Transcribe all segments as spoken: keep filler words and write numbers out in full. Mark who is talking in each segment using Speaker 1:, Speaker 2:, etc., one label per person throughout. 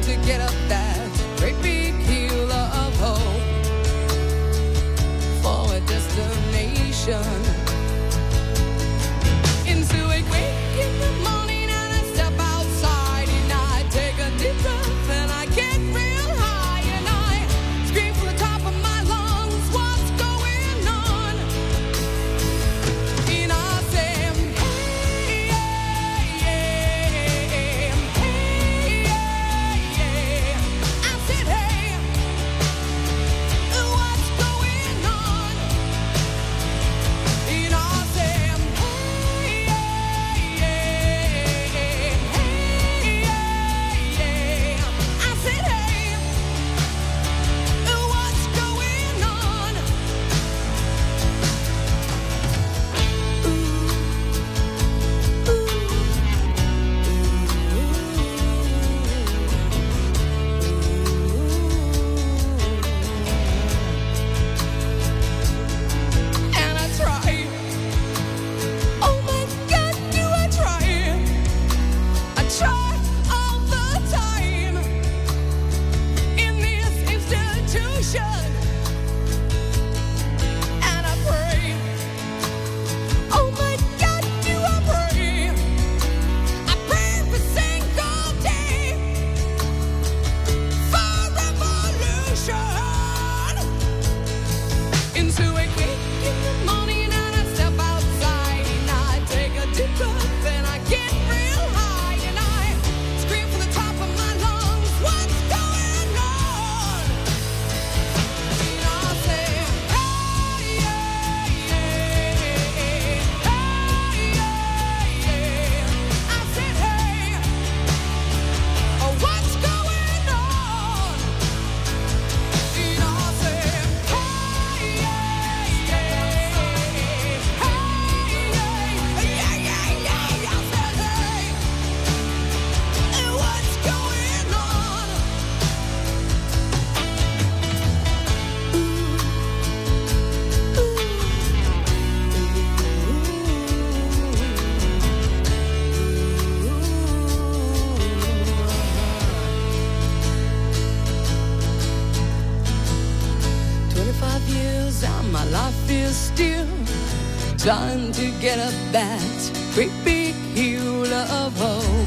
Speaker 1: to get up that great big hill of hope for a destination. Into a wake in the morning and I step outside and I take a deep breath and I get real high and I scream from the top of my lungs, what's going on? And I say, hey, yeah, yeah, hey, yeah, yeah. I said, hey, what's going on? And I say, hey, yeah, yeah, hey, yeah, yeah. I said, hey, what's going on? And I try. Oh my God, do I try? I try all the time in this institution, and I pray. Oh my God, do I pray? I pray every single day for revolution. Into a wake in the morning and I step outside and I take a deep breath and I get real high and I scream from the top of my lungs, what's going on? And I say, hey, yeah, yeah, hey, yeah, yeah. I said, hey, oh, what's going on? And I say, hey, yeah, yeah, hey, yeah, yeah, yeah, yeah. I said, hey, what's going on? Twenty-five years and my life is still trying to get up that great big hill of hope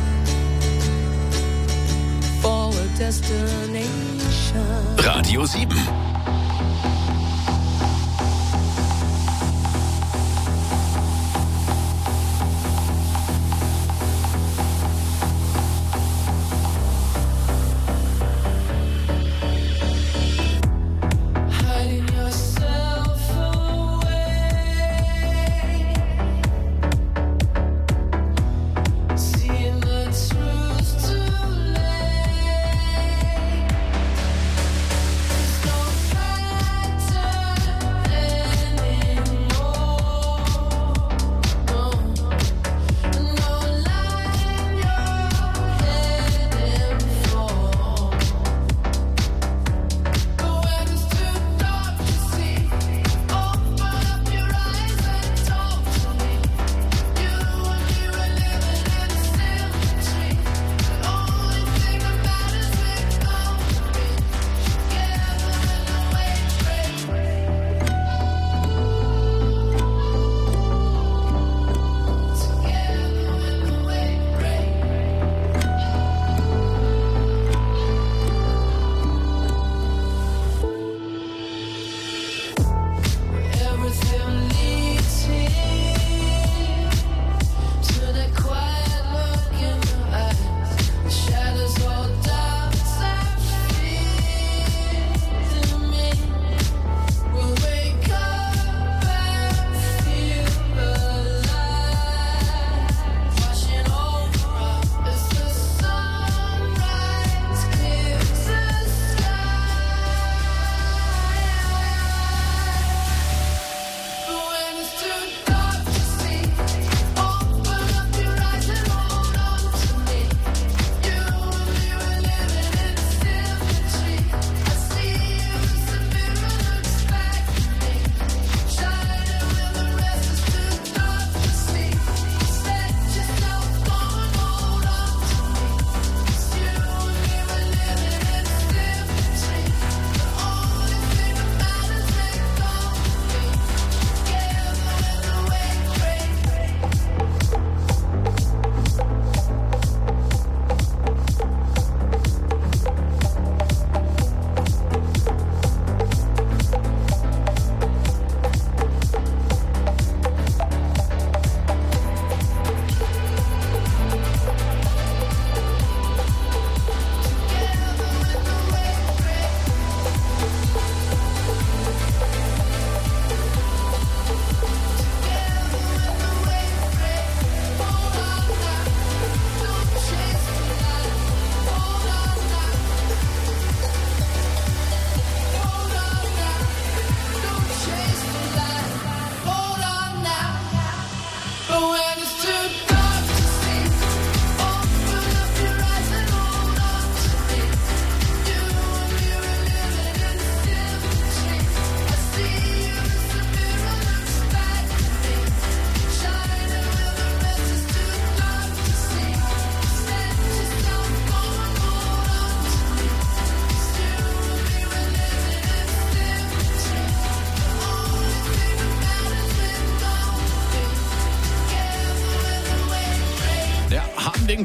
Speaker 1: for a destination.
Speaker 2: Radio sieben.
Speaker 1: Hiding yourself away, seeing the truth too late. There's no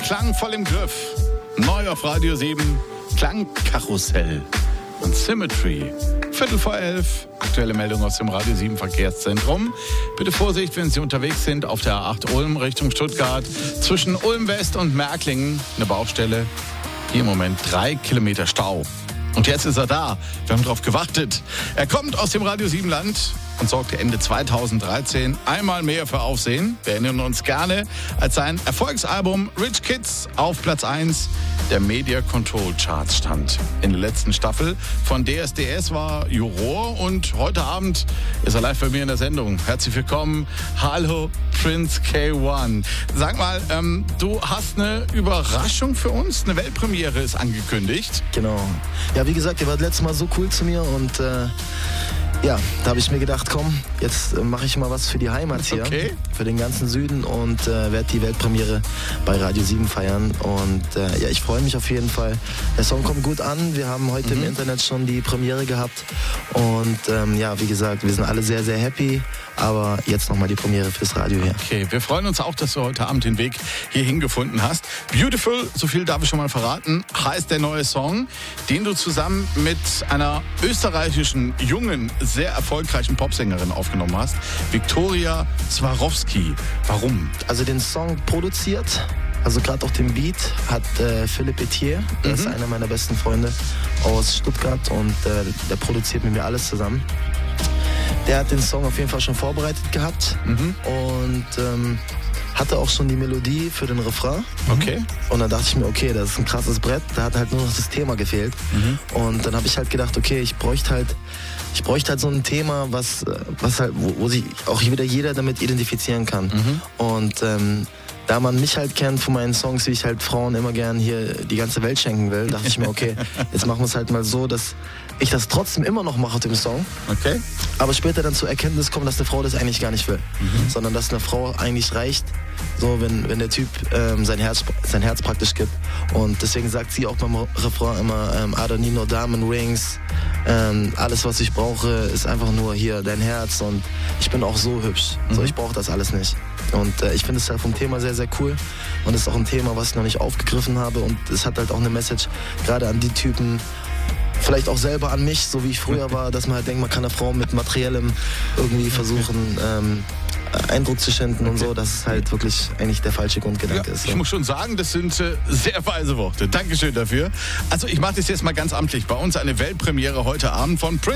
Speaker 3: Klang voll im Griff. Neu auf Radio sieben, Klangkarussell und Symmetry. Viertel vor elf, aktuelle Meldung aus dem Radio sieben Verkehrszentrum. Bitte Vorsicht, wenn Sie unterwegs sind auf der A acht Ulm Richtung Stuttgart. Zwischen Ulm West und Märklingen eine Baustelle. Hier im Moment drei Kilometer Stau. Und jetzt ist er da. Wir haben drauf gewartet. Er kommt aus dem Radio sieben Land und sorgte Ende zweitausenddreizehn einmal mehr für Aufsehen. Wir erinnern uns gerne, als sein Erfolgsalbum Rich Kids auf Platz eins der Media Control Charts stand. In der letzten Staffel von D S D S war Juror und heute Abend ist er live bei mir in der Sendung. Herzlich willkommen. Hallo, Prince K eins. Sag mal, ähm, du hast eine Überraschung für uns. Eine Weltpremiere ist angekündigt.
Speaker 4: Genau. Ja, wie gesagt, ihr wart letztes Mal so cool zu mir und äh, ja, da habe ich mir gedacht, komm, jetzt äh, mache ich mal was für die Heimat hier,
Speaker 3: Okay.
Speaker 4: für den ganzen Süden und äh, werde die Weltpremiere bei Radio sieben feiern. Und äh, ja, ich freue mich auf jeden Fall. Der Song kommt gut an. Wir haben heute
Speaker 3: Mhm.
Speaker 4: im Internet schon die Premiere gehabt und ähm, ja, wie gesagt, wir sind alle sehr, sehr happy. Aber jetzt nochmal die Premiere fürs Radio hier.
Speaker 3: Okay, wir freuen uns auch, dass du heute Abend den Weg hierhin gefunden hast. Beautiful, so viel darf ich schon mal verraten, heißt der neue Song, den du zusammen mit einer österreichischen, jungen, sehr erfolgreichen Popsängerin aufgenommen hast, Viktoria Swarovski. Warum?
Speaker 4: Also den Song produziert, also gerade auch den Beat, hat äh, Philipp Etier, der ist einer meiner besten Freunde aus Stuttgart und äh, der produziert mit mir alles zusammen. Der hat den Song auf jeden Fall schon vorbereitet gehabt und ähm, hatte auch schon die Melodie für den Refrain.
Speaker 3: Okay.
Speaker 4: Und dann dachte ich mir, okay, das ist ein krasses Brett, da hat halt nur noch das Thema gefehlt. Und dann habe ich halt gedacht, okay, ich bräuchte halt, ich bräuchte halt so ein Thema, was, äh, was halt, wo, wo sich auch wieder jeder damit identifizieren kann. Und ähm, da man mich halt kennt von meinen Songs, wie ich halt Frauen immer gern hier die ganze Welt schenken will, dachte ich mir, okay, jetzt machen wir es halt mal so, dass ich das trotzdem immer noch mache auf dem Song,
Speaker 3: Okay.
Speaker 4: aber später dann zur Erkenntnis komme, dass eine Frau das eigentlich gar nicht will, sondern dass eine Frau eigentlich reicht, so wenn, wenn der Typ ähm, sein, Herz, sein Herz praktisch gibt. Und deswegen sagt sie auch beim Refrain immer, ähm, I don't need no diamond rings, ähm, alles was ich brauche ist einfach nur hier dein Herz und ich bin auch so hübsch, so ich brauche das alles nicht. Und äh, ich finde es halt vom Thema sehr, sehr cool und es ist auch ein Thema, was ich noch nicht aufgegriffen habe und es hat halt auch eine Message, gerade an die Typen, vielleicht auch selber an mich, so wie ich früher war, dass man halt denkt, man kann eine Frau mit Materiellem irgendwie versuchen, ähm, Eindruck zu schinden und so, dass es halt wirklich eigentlich der falsche
Speaker 3: Ja,
Speaker 4: Grundgedanke ist.
Speaker 3: ich
Speaker 4: So.
Speaker 3: muss schon sagen, das sind äh, sehr weise Worte. Dankeschön dafür. Also ich mache das jetzt mal ganz amtlich. Bei uns eine Weltpremiere heute Abend von Prince.